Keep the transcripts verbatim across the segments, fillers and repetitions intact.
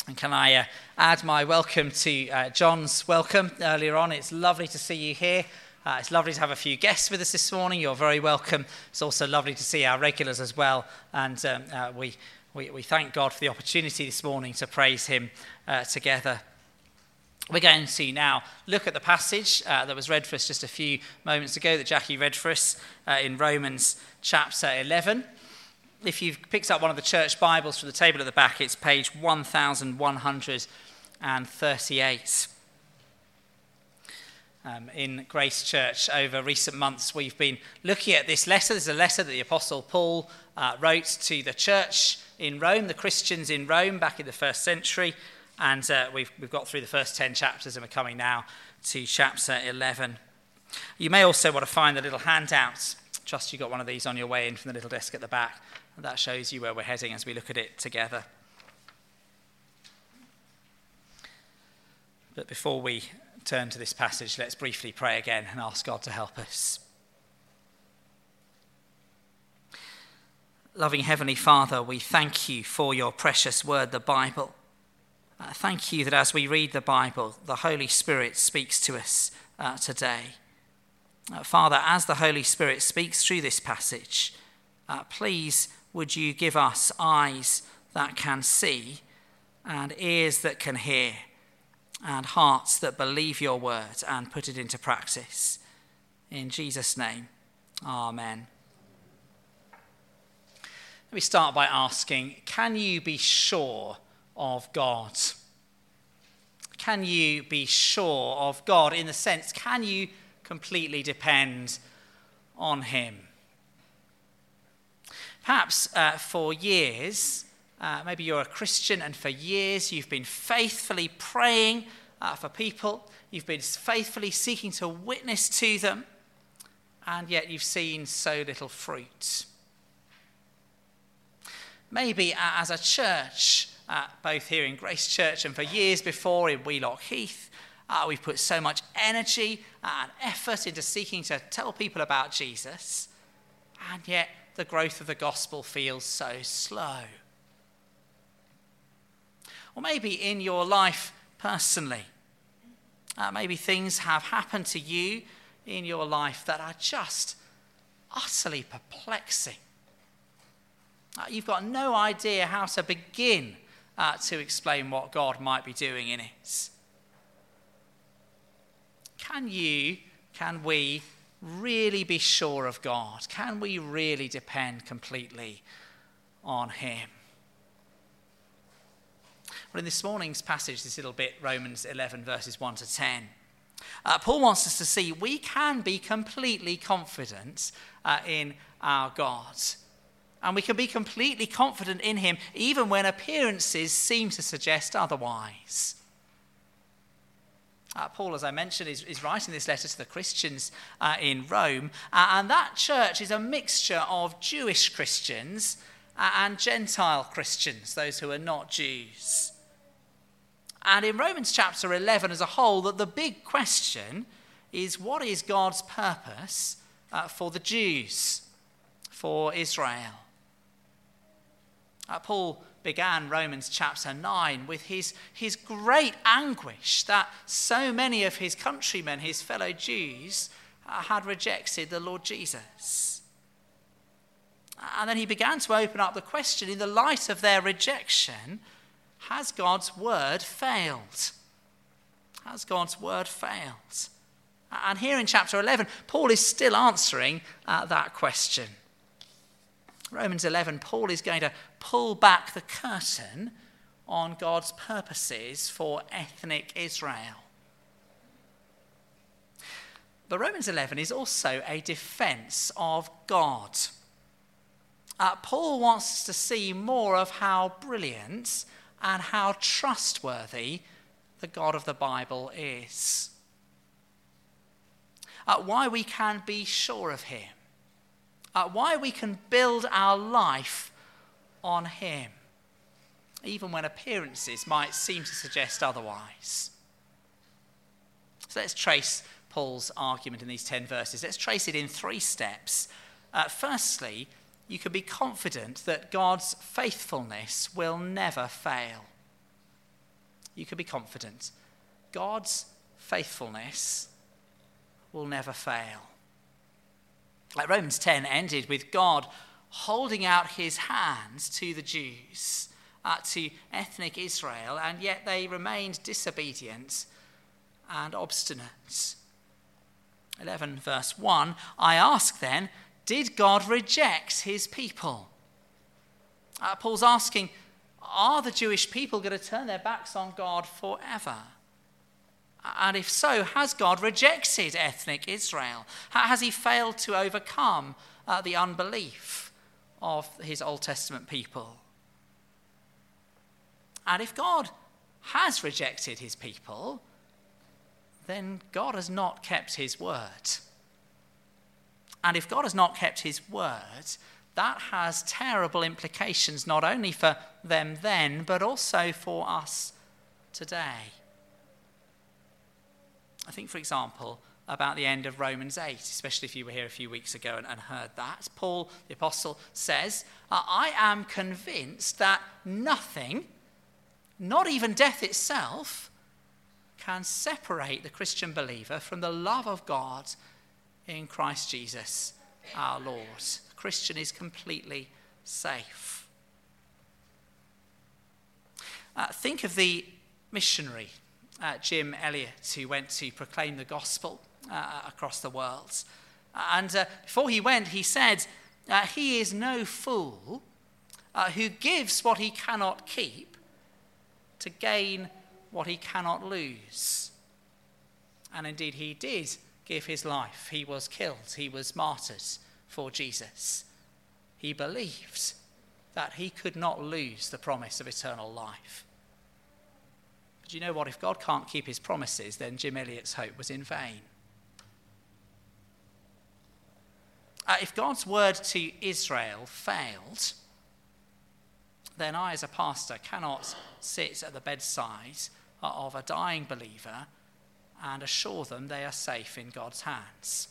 And can I uh, add my welcome to uh, John's welcome earlier on. It's lovely to see you here. Uh, it's lovely to have a few guests with us this morning. You're very welcome. It's also lovely to see our regulars as well. And um, uh, we, we, we thank God for the opportunity this morning to praise him uh, together. We're going to now look at the passage uh, that was read for us just a few moments ago, that Jackie read for us uh, in Romans chapter eleven. If you've picked up one of the church Bibles from the table at the back, it's page one thousand one hundred thirty-eight. Um, in Grace Church, over recent months, we've been looking at this letter. There's a letter that the Apostle Paul uh, wrote to the church in Rome, the Christians in Rome back in the first century. And uh, we've, we've got through the first ten chapters, and we're coming now to chapter eleven. You may also want to find the little handouts. Trust you got one of these on your way in from the little desk at the back. And that shows you where we're heading as we look at it together. But before we turn to this passage, let's briefly pray again and ask God to help us. Loving Heavenly Father, we thank you for your precious word, the Bible. Uh, thank you that as we read the Bible, the Holy Spirit speaks to us uh, today. Uh, Father, as the Holy Spirit speaks through this passage, uh, please would you give us eyes that can see, and ears that can hear, and hearts that believe your word and put it into practice. In Jesus' name, amen. Let me start by asking, can you be sure of God? Can you be sure of God in the sense, can you completely depend on him? Perhaps uh, for years, uh, maybe you're a Christian, and for years you've been faithfully praying uh, for people. You've been faithfully seeking to witness to them, and yet you've seen so little fruit. Maybe uh, as a church, uh, both here in Grace Church and for years before in Wheelock Heath, uh, we've put so much energy and effort into seeking to tell people about Jesus, and yet the growth of the gospel feels so slow. Or maybe in your life personally, uh, maybe things have happened to you in your life that are just utterly perplexing. Uh, you've got no idea how to begin uh, to explain what God might be doing in it. Can you, can we really be sure of God? Can we really depend completely on him? Well, in this morning's passage, this little bit, Romans eleven, verses one to ten, uh, Paul wants us to see we can be completely confident uh, in our God. And we can be completely confident in him even when appearances seem to suggest otherwise. Uh, Paul, as I mentioned, is, is writing this letter to the Christians uh, in Rome. Uh, and that church is a mixture of Jewish Christians uh, and Gentile Christians, those who are not Jews. And in Romans chapter eleven as a whole, that the big question is, what is God's purpose uh, for the Jews, for Israel? Uh, Paul began Romans chapter nine with his, his great anguish that so many of his countrymen, his fellow Jews, uh, had rejected the Lord Jesus. And then he began to open up the question, in the light of their rejection, has God's word failed? Has God's word failed? And here in chapter eleven, Paul is still answering uh, that question. Romans eleven, Paul is going to pull back the curtain on God's purposes for ethnic Israel. But Romans eleven is also a defense of God. Uh, Paul wants us to see more of how brilliant and how trustworthy the God of the Bible is. Uh, why we can be sure of him. Uh, why we can build our life on him, even when appearances might seem to suggest otherwise. So let's trace Paul's argument in these ten verses. Let's trace it in three steps. Uh, firstly, you can be confident that God's faithfulness will never fail. you can be confident. God's faithfulness will never fail. Like Romans ten ended with God holding out his hands to the Jews, uh, to ethnic Israel, and yet they remained disobedient and obstinate. eleven verse one, I ask then, did God reject his people? Uh, Paul's asking, are the Jewish people going to turn their backs on God forever? And if so, has God rejected ethnic Israel? Has he failed to overcome uh, the unbelief of his Old Testament people? And if God has rejected his people, then God has not kept his word. And if God has not kept his word, that has terrible implications not only for them then, but also for us today. I think, for example, about the end of Romans eight, especially if you were here a few weeks ago and, and heard that. Paul, the apostle, says, I am convinced that nothing, not even death itself, can separate the Christian believer from the love of God in Christ Jesus our Lord. The Christian is completely safe. Uh, think of the missionary, uh, Jim Elliot, who went to proclaim the gospel uh, across the world. And uh, before he went, he said, uh, he is no fool uh, who gives what he cannot keep to gain what he cannot lose. And indeed he did give his life. He was killed. He was martyred for Jesus. He believed that he could not lose the promise of eternal life. But you know what? If God can't keep his promises, then Jim Elliot's hope was in vain. Uh, if God's word to Israel failed, then I as a pastor cannot sit at the bedside of a dying believer and assure them they are safe in God's hands.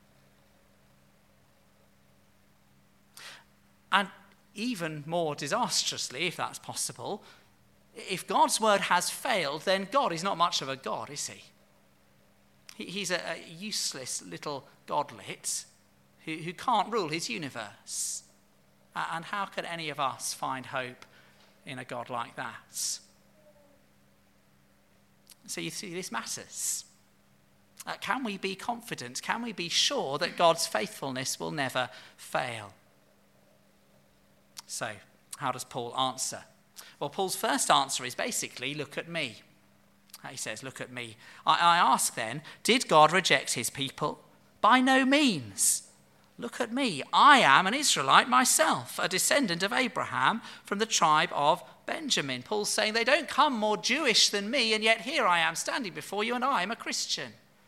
And even more disastrously, if that's possible, if God's word has failed, then God is not much of a God, is he? He's a, a useless little godlet who, who can't rule his universe. And how can any of us find hope in a God like that? So you see, this matters. Uh, can we be confident? Can we be sure that God's faithfulness will never fail? So, how does Paul answer? Well, Paul's first answer is basically, look at me. He says, look at me. I, I ask then, did God reject his people? By no means. Look at me. I am an Israelite myself, a descendant of Abraham from the tribe of Benjamin. Paul's saying they don't come more Jewish than me, and yet here I am standing before you and I am a Christian.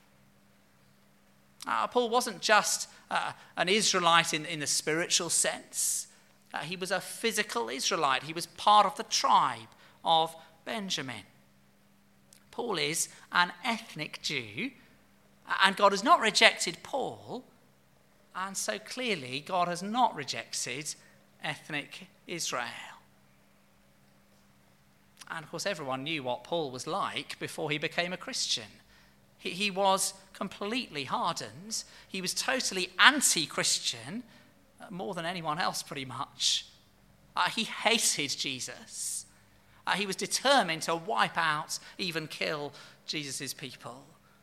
Uh, Paul wasn't just uh, an Israelite in, in the spiritual sense. Uh, he was a physical Israelite. He was part of the tribe of Benjamin. Paul is an ethnic Jew, and God has not rejected Paul, and so clearly God has not rejected ethnic Israel. And of course everyone knew what Paul was like before he became a Christian. He, he was completely hardened. He was totally anti-Christian, uh, more than anyone else pretty much. Uh, he hated Jesus. Uh, he was determined to wipe out, even kill Jesus' people.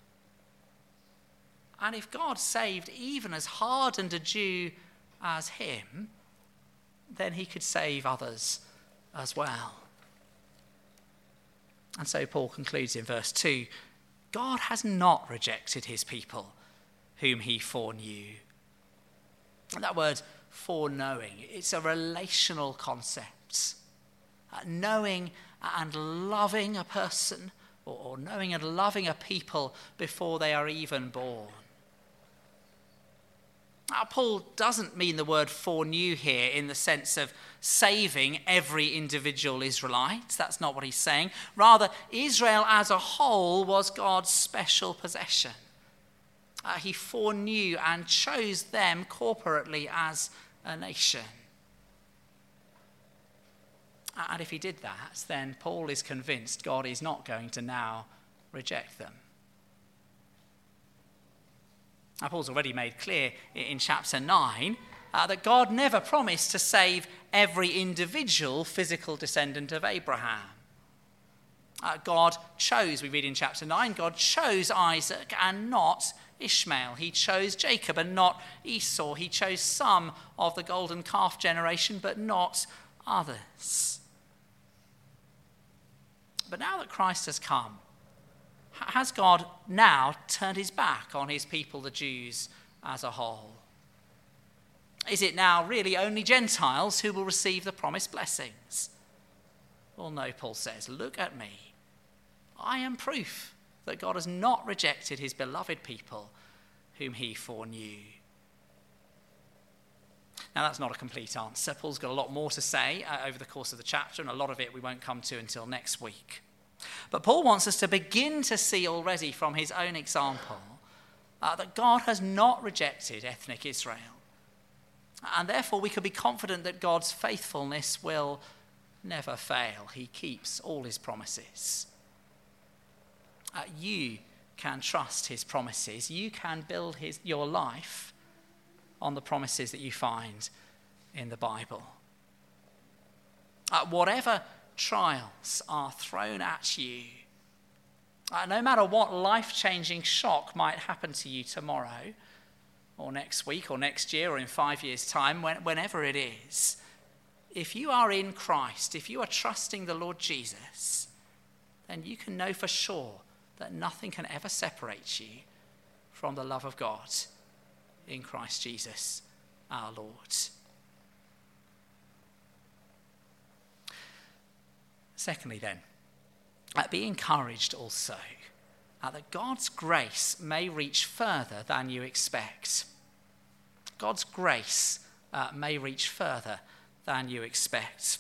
And if God saved even as hardened a Jew as him, then he could save others as well. And so Paul concludes in verse two, God has not rejected his people whom he foreknew. And that word foreknowing, it's a relational concept. Uh, knowing and loving a person, or, or knowing and loving a people before they are even born. Now, Paul doesn't mean the word foreknew here in the sense of saving every individual Israelite. That's not what he's saying. Rather, Israel as a whole was God's special possession. Uh, he foreknew and chose them corporately as a nation. And if he did that, then Paul is convinced God is not going to now reject them. Now, Paul's already made clear in chapter nine uh, that God never promised to save every individual physical descendant of Abraham. Uh, God chose, we read in chapter nine, God chose Isaac and not Ishmael. He chose Jacob and not Esau. He chose some of the golden calf generation, but not others. But now that Christ has come, has God now turned his back on his people, the Jews, as a whole? Is it now really only Gentiles who will receive the promised blessings? Well, no, Paul says, look at me. I am proof that God has not rejected his beloved people whom he foreknew. Now, that's not a complete answer. Paul's got a lot more to say uh, over the course of the chapter, and a lot of it we won't come to until next week. But Paul wants us to begin to see already from his own example uh, that God has not rejected ethnic Israel. And therefore we can be confident that God's faithfulness will never fail. He keeps all his promises. Uh, you can trust his promises. You can build his, your life on the promises that you find in the Bible. Uh, whatever trials are thrown at you, uh, no matter what life-changing shock might happen to you tomorrow or next week or next year or in five years' time, when, whenever it is, if you are in Christ, if you are trusting the Lord Jesus, then you can know for sure that nothing can ever separate you from the love of God in Christ Jesus our Lord. Secondly then, uh, be encouraged also uh, that God's grace may reach further than you expect. God's grace uh, may reach further than you expect.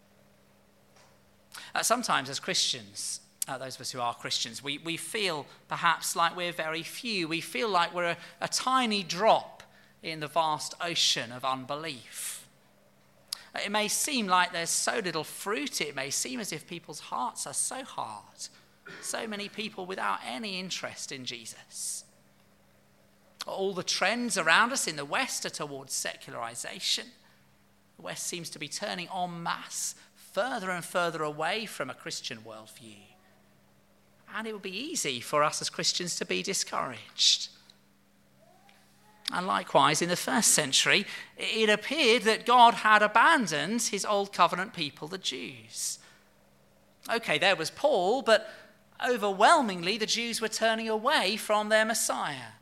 Uh, sometimes as Christians, Uh, those of us who are Christians, we, we feel perhaps like we're very few. We feel like we're a, a tiny drop in the vast ocean of unbelief. It may seem like there's so little fruit. It may seem as if people's hearts are so hard. So many people without any interest in Jesus. All the trends around us in the West are towards secularization. The West seems to be turning en masse further and further away from a Christian worldview. And it would be easy for us as Christians to be discouraged. And likewise, in the first century, it appeared that God had abandoned his old covenant people, the Jews. Okay, there was Paul, but overwhelmingly the Jews were turning away from their Messiah.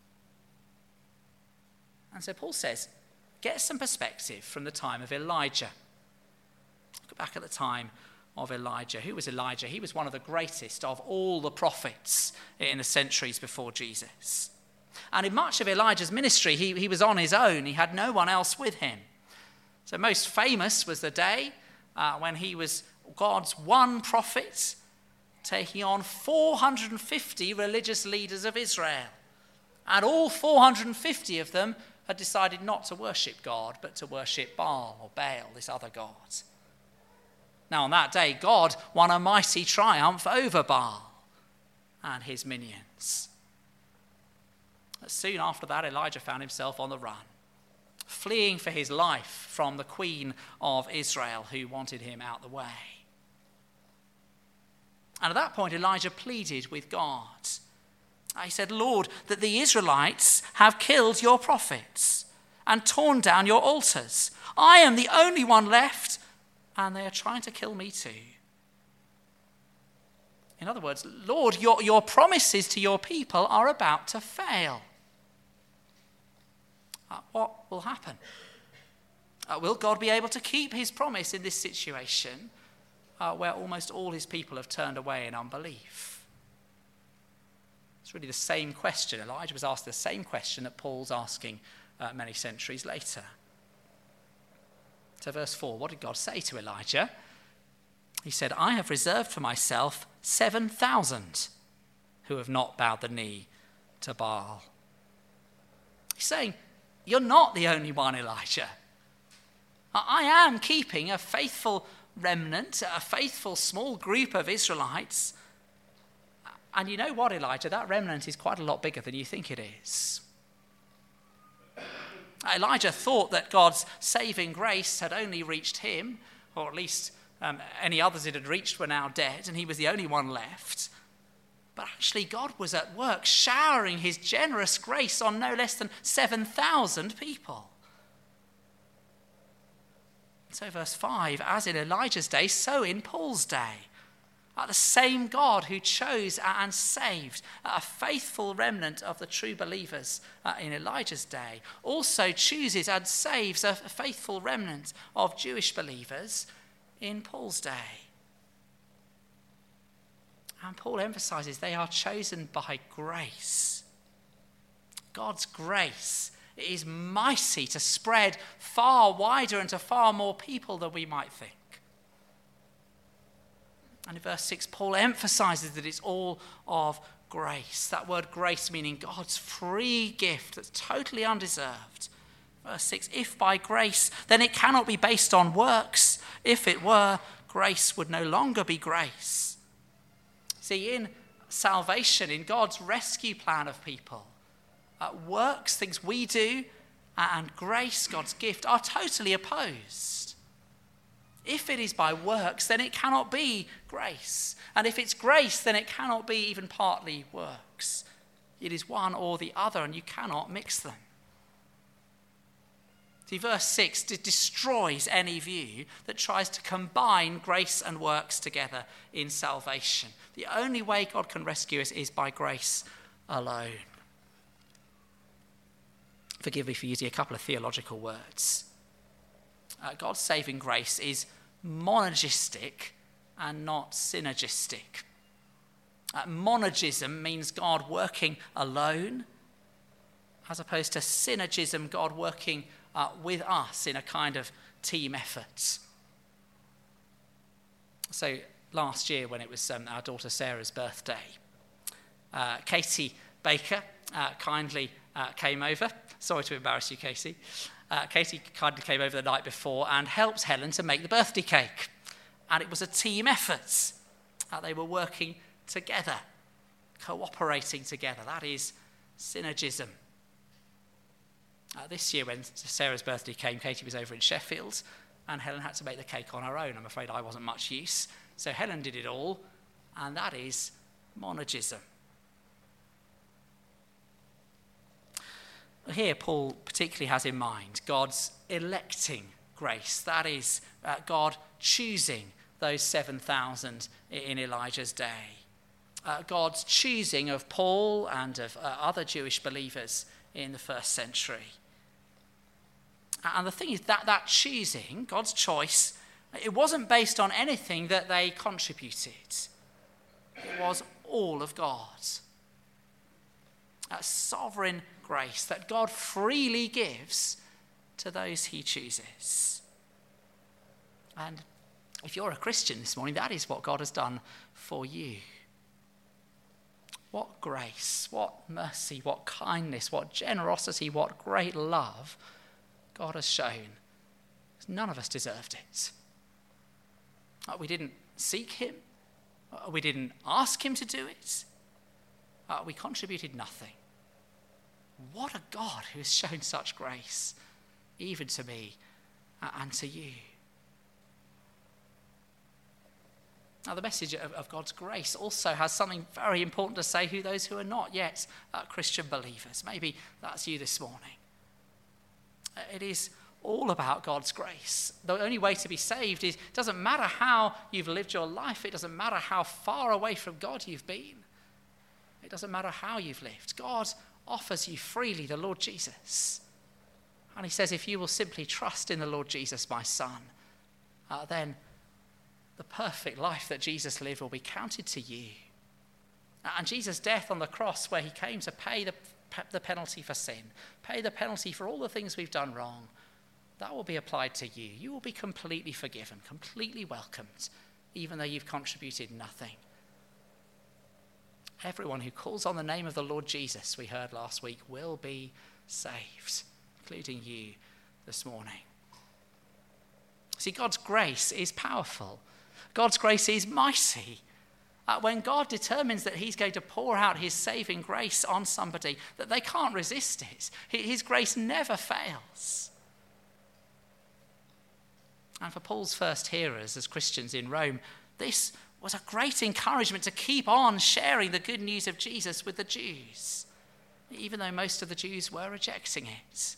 And so Paul says, get some perspective from the time of Elijah. Look back at the time of Elijah. Who was Elijah? He was one of the greatest of all the prophets in the centuries before Jesus. And in much of Elijah's ministry, he, he was on his own. He had no one else with him. So most famous was the day uh, when he was God's one prophet, taking on four hundred fifty religious leaders of Israel. And all four hundred fifty of them had decided not to worship God, but to worship Baal or Baal, this other god. Now on that day, God won a mighty triumph over Baal and his minions. But soon after that, Elijah found himself on the run, fleeing for his life from the queen of Israel who wanted him out the way. And at that point, Elijah pleaded with God. He said, Lord, that the Israelites have killed your prophets and torn down your altars. I am the only one left, and they are trying to kill me too. In other words, Lord, your, your promises to your people are about to fail. Uh, what will happen? Uh, will God be able to keep his promise in this situation uh, where almost all his people have turned away in unbelief? It's really the same question. Elijah was asked the same question that Paul's asking uh, many centuries later. So verse four, what did God say to Elijah? He said, I have reserved for myself seven thousand who have not bowed the knee to Baal. He's saying, you're not the only one, Elijah. I am keeping a faithful remnant, a faithful small group of Israelites. And you know what, Elijah? That remnant is quite a lot bigger than you think it is. Elijah thought that God's saving grace had only reached him, or at least um, any others it had reached were now dead, and he was the only one left. But actually, God was at work showering his generous grace on no less than seven thousand people. So verse five, as in Elijah's day, so in Paul's day. Uh, the same God who chose and saved a faithful remnant of the true believers uh, in Elijah's day also chooses and saves a faithful remnant of Jewish believers in Paul's day. And Paul emphasizes they are chosen by grace. God's grace is mighty to spread far wider and to far more people than we might think. And in verse six, Paul emphasizes that it's all of grace. That word grace meaning God's free gift that's totally undeserved. Verse six, if by grace, then it cannot be based on works. If it were, grace would no longer be grace. See, in salvation, in God's rescue plan of people, uh, works, things we do, and grace, God's gift, are totally opposed. If it is by works, then it cannot be grace. And if it's grace, then it cannot be even partly works. It is one or the other, and you cannot mix them. See, verse six d- destroys any view that tries to combine grace and works together in salvation. The only way God can rescue us is by grace alone. Forgive me for using a couple of theological words. Uh, God's saving grace is monergistic and not synergistic. Uh, monergism means God working alone, as opposed to synergism, God working uh, with us in a kind of team effort. So last year, when it was um, our daughter Sarah's birthday, uh, Katie Baker uh, kindly uh, came over. Sorry to embarrass you, Katie. Uh, Katie kindly came over the night before and helped Helen to make the birthday cake. And it was a team effort. Uh, they were working together, cooperating together. That is synergism. Uh, this year, when Sarah's birthday came, Katie was over in Sheffield, and Helen had to make the cake on her own. I'm afraid I wasn't much use. So Helen did it all, and that is monergism. Here, Paul particularly has in mind God's electing grace. That is, uh, God choosing those seven thousand in Elijah's day. Uh, God's choosing of Paul and of uh, other Jewish believers in the first century. And the thing is that that choosing, God's choice, it wasn't based on anything that they contributed. It was all of God. A sovereign grace that God freely gives to those he chooses. And if you're a Christian this morning, that is what God has done for you. What grace, what mercy, what kindness, what generosity, what great love God has shown. None of us deserved it. We didn't seek him. We didn't ask him to do it. We contributed nothing. What a God who has shown such grace, even to me and to you. Now, the message of, of God's grace also has something very important to say to those who are not yet uh, Christian believers. Maybe that's you this morning. It is all about God's grace. The only way to be saved is, it doesn't matter how you've lived your life. It doesn't matter how far away from God you've been. It doesn't matter how you've lived. God offers you freely the Lord Jesus. And he says, if you will simply trust in the Lord Jesus, my son, uh, then the perfect life that Jesus lived will be counted to you. And Jesus' death on the cross, where he came to pay the, the penalty for sin, pay the penalty for all the things we've done wrong, that will be applied to you. You will be completely forgiven, completely welcomed, even though you've contributed nothing. Everyone who calls on the name of the Lord Jesus, we heard last week, will be saved, including you this morning. See, God's grace is powerful. God's grace is mighty. Uh, when God determines that he's going to pour out his saving grace on somebody, that they can't resist it. His grace never fails. And for Paul's first hearers as Christians in Rome, this was a great encouragement to keep on sharing the good news of Jesus with the Jews, even though most of the Jews were rejecting it.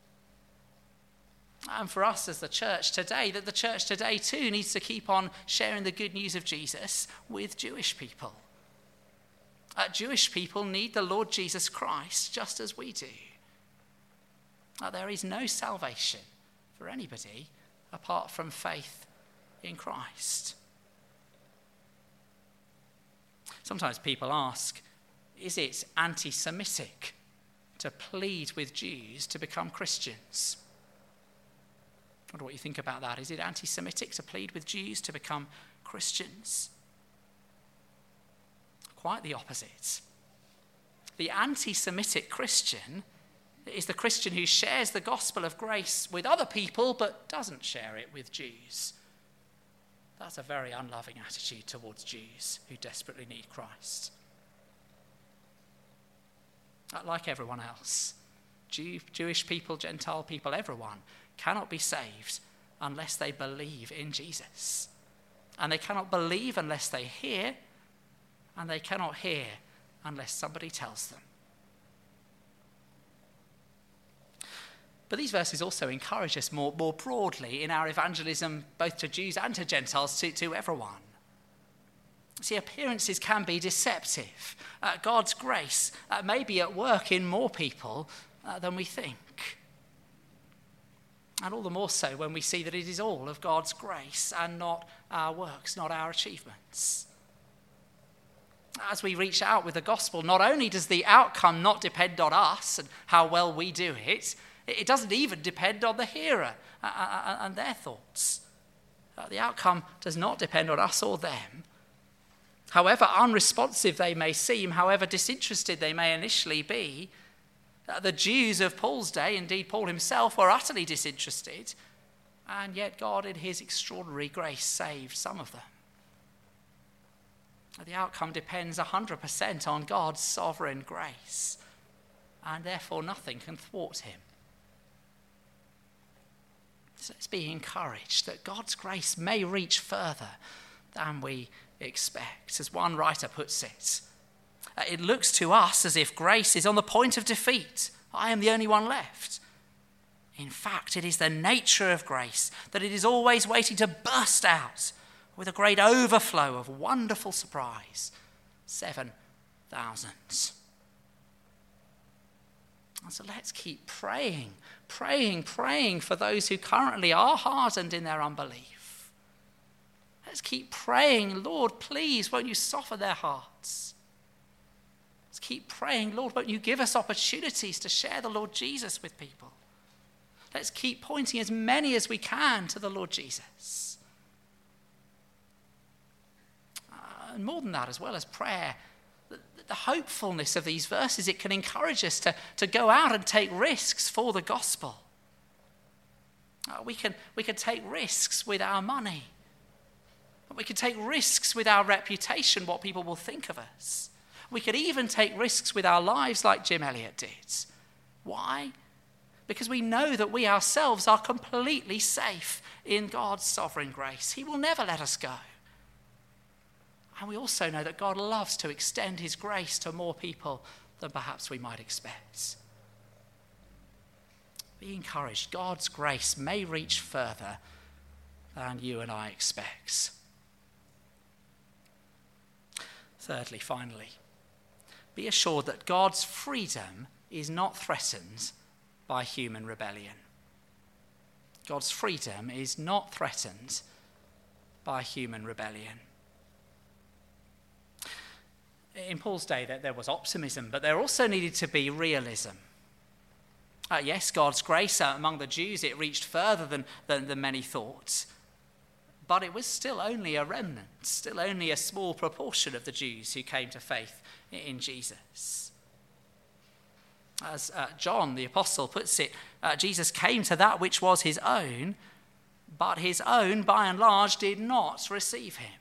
And for us as the church today, that the church today too needs to keep on sharing the good news of Jesus with Jewish people. Uh, Jewish people need the Lord Jesus Christ just as we do. Uh, there is no salvation for anybody apart from faith in Christ. Sometimes people ask, is it anti-Semitic to plead with Jews to become Christians? I wonder what you think about that. Is it anti-Semitic to plead with Jews to become Christians? Quite the opposite. The anti-Semitic Christian is the Christian who shares the gospel of grace with other people but doesn't share it with Jews. That's a very unloving attitude towards Jews who desperately need Christ. Like everyone else, Jew, Jewish people, Gentile people, everyone cannot be saved unless they believe in Jesus. And they cannot believe unless they hear, and they cannot hear unless somebody tells them. But these verses also encourage us more, more broadly in our evangelism, both to Jews and to Gentiles, to, to everyone. See, appearances can be deceptive. Uh, God's grace uh, may be at work in more people uh, than we think. And all the more so when we see that it is all of God's grace and not our works, not our achievements. As we reach out with the gospel, not only does the outcome not depend on us and how well we do it, it doesn't even depend on the hearer and their thoughts. The outcome does not depend on us or them. However unresponsive they may seem, however disinterested they may initially be, the Jews of Paul's day, indeed Paul himself, were utterly disinterested, and yet God in his extraordinary grace saved some of them. The outcome depends one hundred percent on God's sovereign grace, and therefore nothing can thwart him. So let's be encouraged that God's grace may reach further than we expect. As one writer puts it, it looks to us as if grace is on the point of defeat. I am the only one left. In fact, it is the nature of grace that it is always waiting to burst out with a great overflow of wonderful surprise. Seven thousands. And so let's keep praying, praying, praying for those who currently are hardened in their unbelief. Let's keep praying, Lord, please, won't you soften their hearts? Let's keep praying, Lord, won't you give us opportunities to share the Lord Jesus with people? Let's keep pointing as many as we can to the Lord Jesus. Uh, and more than that, as well as prayer, the, the hopefulness of these verses, it can encourage us to, to go out and take risks for the gospel. Uh, we can, we can take risks with our money. We can take risks with our reputation, what people will think of us. We could even take risks with our lives like Jim Elliot did. Why? Because we know that we ourselves are completely safe in God's sovereign grace. He will never let us go. And we also know that God loves to extend his grace to more people than perhaps we might expect. Be encouraged. God's grace may reach further than you and I expect. Thirdly, finally, be assured that God's freedom is not threatened by human rebellion. God's freedom is not threatened by human rebellion. In Paul's day, there was optimism, but there also needed to be realism. Uh, yes, God's grace uh, among the Jews, it reached further than, than, than many thought. But it was still only a remnant, still only a small proportion of the Jews who came to faith in Jesus. As uh, John the Apostle puts it, uh, Jesus came to that which was his own, but his own, by and large, did not receive him.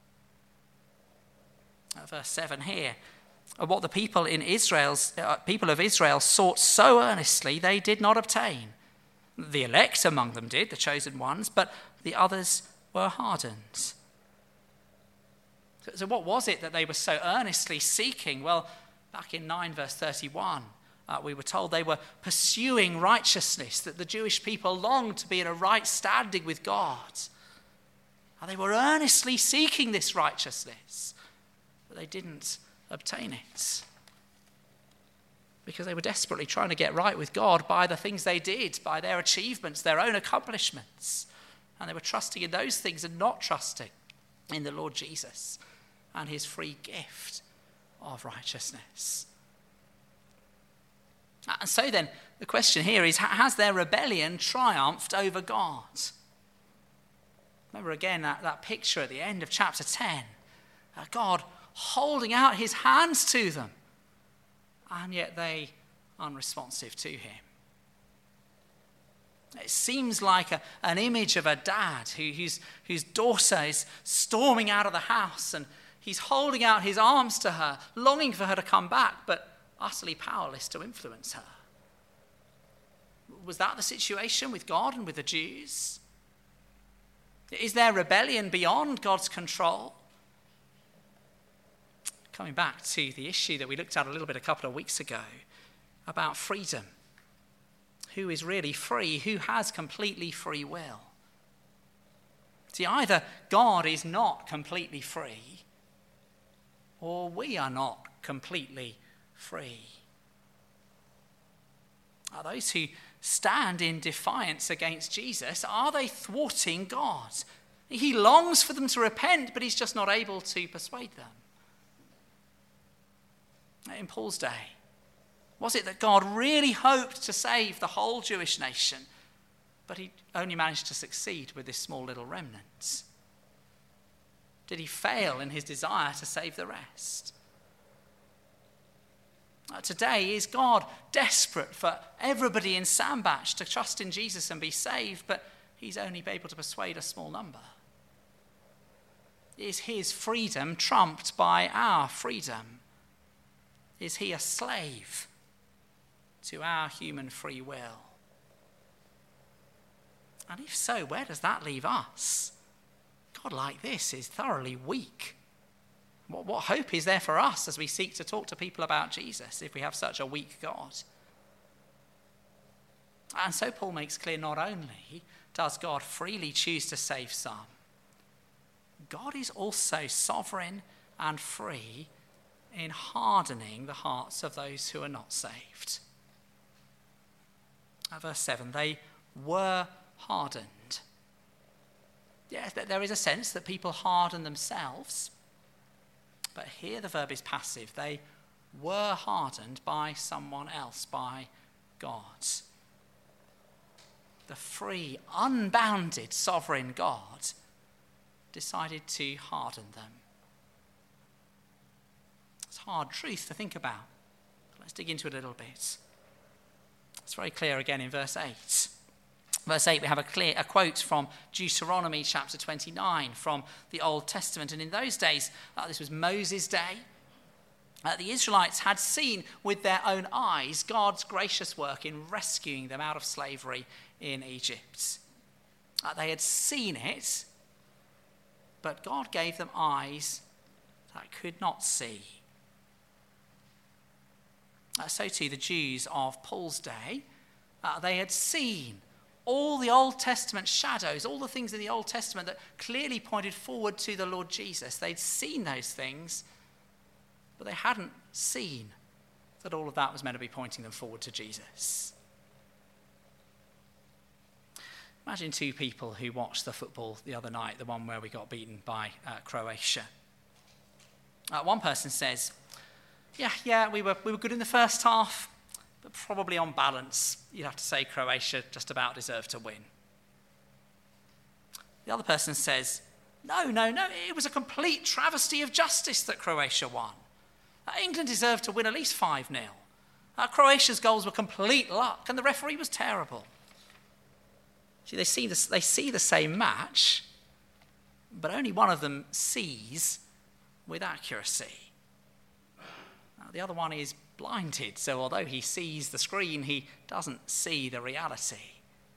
Uh, verse seven here, what the people in Israel's uh, people of Israel sought so earnestly, they did not obtain. The elect among them did, the chosen ones, but the others were hardened. So, so what was it that they were so earnestly seeking? Well, back in nine verse thirty-one, uh, we were told they were pursuing righteousness, that the Jewish people longed to be in a right standing with God. And they were earnestly seeking this righteousness, but they didn't obtain it, because they were desperately trying to get right with God by the things they did, by their achievements, their own accomplishments. And they were trusting in those things and not trusting in the Lord Jesus and his free gift of righteousness. And so then, the question here is, has their rebellion triumphed over God? Remember again that, that picture at the end of chapter ten. Uh, God holding out his hands to them, and yet they unresponsive to him. It seems like a, an image of a dad who, whose, whose daughter is storming out of the house, and he's holding out his arms to her, longing for her to come back, but utterly powerless to influence her. Was that the situation with God and with the Jews? Is their rebellion beyond God's control? Coming back to the issue that we looked at a little bit a couple of weeks ago about freedom. Who is really free? Who has completely free will? See, either God is not completely free, or we are not completely free. Are those who stand in defiance against Jesus, are they thwarting God? He longs for them to repent, but he's just not able to persuade them. In Paul's day, was it that God really hoped to save the whole Jewish nation, but he only managed to succeed with this small little remnant? Did he fail in his desire to save the rest? Uh, today, is God desperate for everybody in Sandbach to trust in Jesus and be saved, but he's only able to persuade a small number? Is his freedom trumped by our freedom? Is he a slave to our human free will? And if so, where does that leave us? God like this is thoroughly weak. What, what hope is there for us as we seek to talk to people about Jesus if we have such a weak God? And so Paul makes clear, not only does God freely choose to save some, God is also sovereign and free in hardening the hearts of those who are not saved. At verse seven, they were hardened. Yes, there is a sense that people harden themselves, but here the verb is passive. They were hardened by someone else, by God. The free, unbounded, sovereign God decided to harden them. It's hard truth to think about. Let's dig into it a little bit. It's very clear again in verse eight. Verse eight, we have a clear a quote from Deuteronomy chapter twenty-nine from the Old Testament. And in those days, uh, this was Moses' day, uh, the Israelites had seen with their own eyes God's gracious work in rescuing them out of slavery in Egypt. Uh, they had seen it, but God gave them eyes that could not see. Uh, so too the Jews of Paul's day, uh, they had seen all the Old Testament shadows, all the things in the Old Testament that clearly pointed forward to the Lord Jesus. They'd seen those things, but they hadn't seen that all of that was meant to be pointing them forward to Jesus. Imagine two people who watched the football the other night, the one where we got beaten by uh, Croatia. Uh, one person says, yeah, yeah, we were we were good in the first half, but probably on balance, you'd have to say Croatia just about deserved to win. The other person says, no, no, no, it was a complete travesty of justice that Croatia won. Uh, England deserved to win at least five nil. Uh, Croatia's goals were complete luck, and the referee was terrible. See, they see, this, they see the same match, but only one of them sees with accuracy. Now, the other one is blinded, so although he sees the screen, he doesn't see the reality.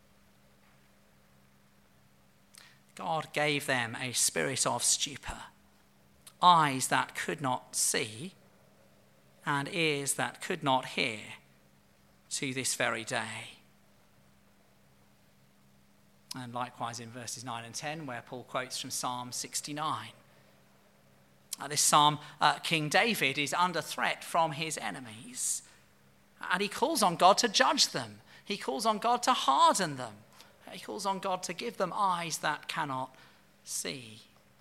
God gave them a spirit of stupor, eyes that could not see, and ears that could not hear, to this very day. And likewise in verses nine and ten, where Paul quotes from Psalm sixty-nine. Uh, this psalm, uh, King David is under threat from his enemies, and he calls on God to judge them. He calls on God to harden them. He calls on God to give them eyes that cannot see.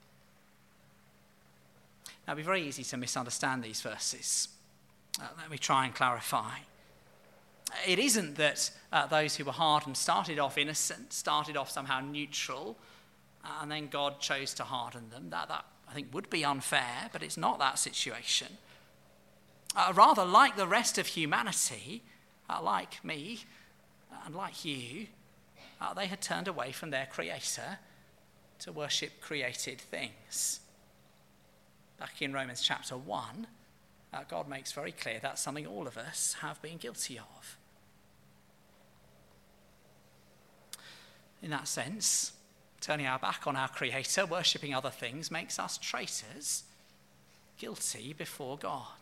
Now, it'd be very easy to misunderstand these verses. Uh, let me try and clarify. It isn't that uh, those who were hardened started off innocent, started off somehow neutral, uh, and then God chose to harden them. That, that, I think, would be unfair, but it's not that situation. Uh, rather, like the rest of humanity, uh, like me and like you, uh, they had turned away from their Creator to worship created things. Back in Romans chapter one, Uh, God makes very clear that's something all of us have been guilty of. In that sense, turning our back on our Creator, worshipping other things, makes us traitors, guilty before God.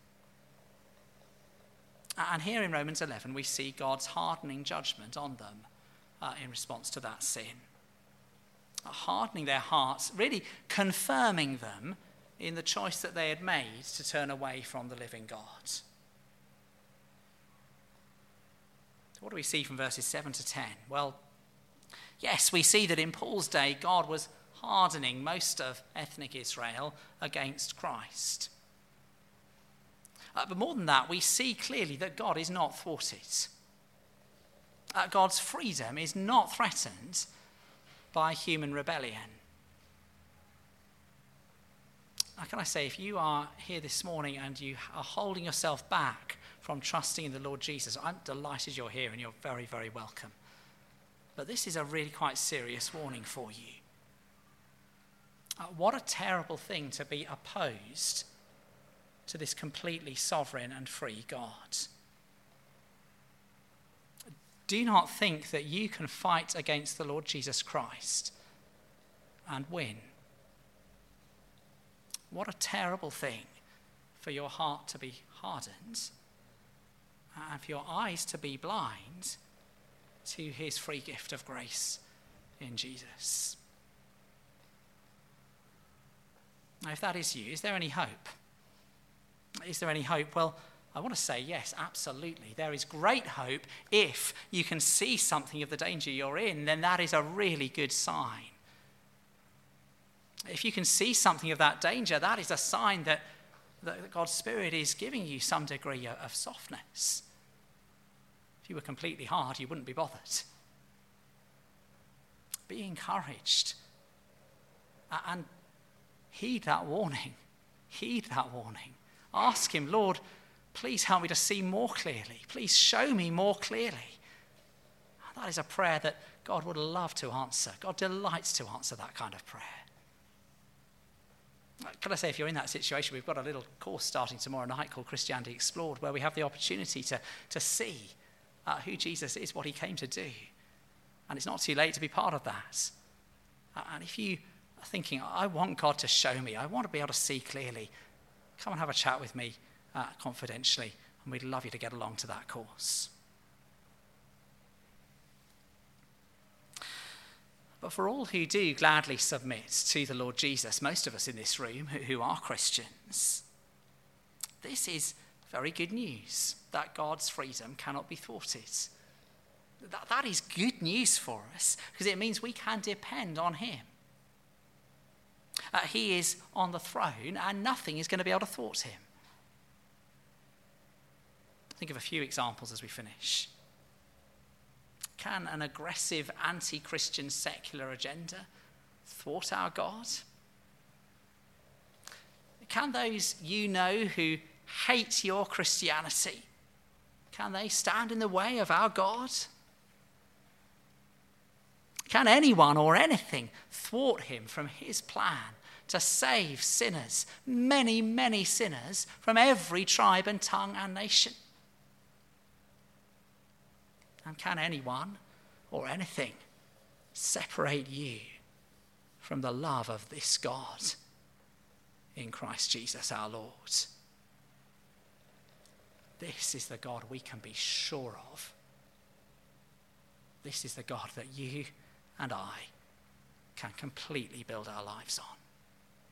And here in Romans eleven, we see God's hardening judgment on them uh, in response to that sin. Uh, hardening their hearts, really confirming them in the choice that they had made to turn away from the living God. What do we see from verses seven to ten? Well, yes, we see that in Paul's day, God was hardening most of ethnic Israel against Christ. Uh, but more than that, we see clearly that God is not thwarted. Uh, God's freedom is not threatened by human rebellion. How can I say, if you are here this morning and you are holding yourself back from trusting in the Lord Jesus, I'm delighted you're here and you're very, very welcome. But this is a really quite serious warning for you. Uh, what a terrible thing to be opposed to this completely sovereign and free God. Do not think that you can fight against the Lord Jesus Christ and win. What a terrible thing for your heart to be hardened and for your eyes to be blind to his free gift of grace in Jesus. Now, if that is you, is there any hope? Is there any hope? Well, I want to say yes, absolutely. There is great hope. If you can see something of the danger you're in, then that is a really good sign. If you can see something of that danger, that is a sign that, that God's Spirit is giving you some degree of, of softness. If you were completely hard, you wouldn't be bothered. Be encouraged. And heed that warning. Heed that warning. Ask him, Lord, please help me to see more clearly. Please show me more clearly. That is a prayer that God would love to answer. God delights to answer that kind of prayer. Can I say, if you're in that situation, we've got a little course starting tomorrow night called Christianity Explored, where we have the opportunity to, to see uh, who Jesus is, what he came to do. And it's not too late to be part of that. Uh, and if you are thinking, I want God to show me, I want to be able to see clearly, come and have a chat with me uh, confidentially, and we'd love you to get along to that course. But for all who do gladly submit to the Lord Jesus, most of us in this room who are Christians, this is very good news, that God's freedom cannot be thwarted. That, that is good news for us, because it means we can depend on him. Uh, he is on the throne, and nothing is going to be able to thwart him. Think of a few examples as we finish. Can an aggressive anti-Christian secular agenda thwart our God? Can those you know who hate your Christianity, can they stand in the way of our God? Can anyone or anything thwart him from his plan to save sinners, many, many sinners, from every tribe and tongue and nation? And can anyone or anything separate you from the love of this God in Christ Jesus our Lord? This is the God we can be sure of. This is the God that you and I can completely build our lives on.